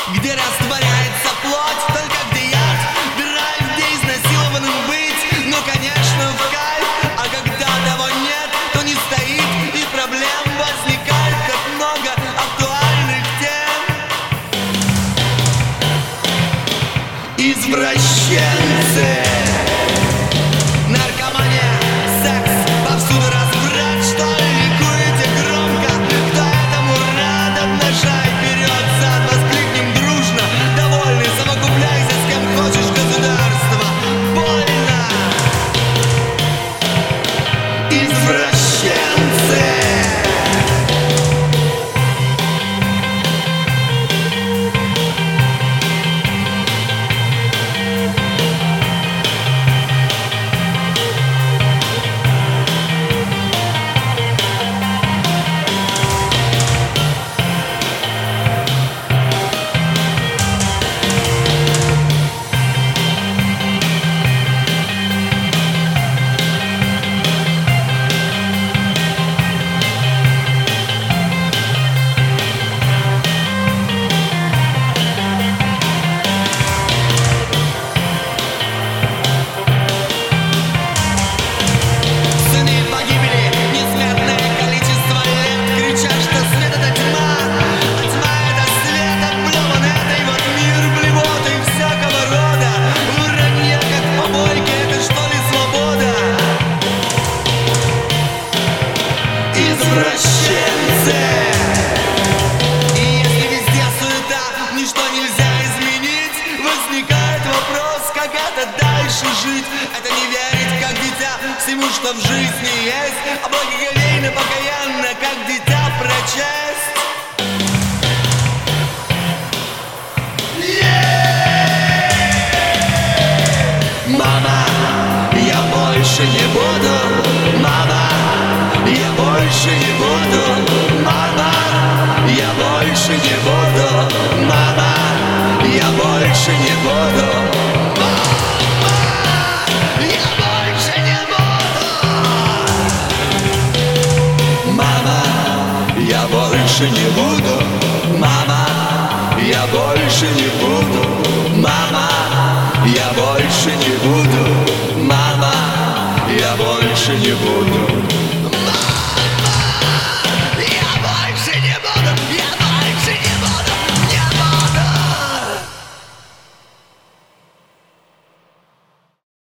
где растворяется плоть, только где яд, драйв, где изнасилованным быть, ну конечно в кайф. А когда того нет, то не стоит, и проблем возникает как много актуальных тем. Извращенцы, наркомания, секс, повсюду разврат. Что ли ликуете громко? Кто этому рад? Обнажай вперед зад, воскликнем дружно. Довольный, совокупляйся с кем хочешь, государство. Больно. Извращенцы. Извращенцы. И если везде суета, ничто нельзя изменить, возникает вопрос, как это дальше жить. Это не верить, как дитя, всему, что в жизни есть, а благоговейно, покаянно, как дитя, прочесть. Мама, я больше не буду. Мама, я больше не буду. Мама, я больше не буду. Мама, я больше не буду. Мама, я больше не буду. Мама, я больше не буду. Мама, я больше не буду. Мама, я больше не буду. Мама, я больше не буду.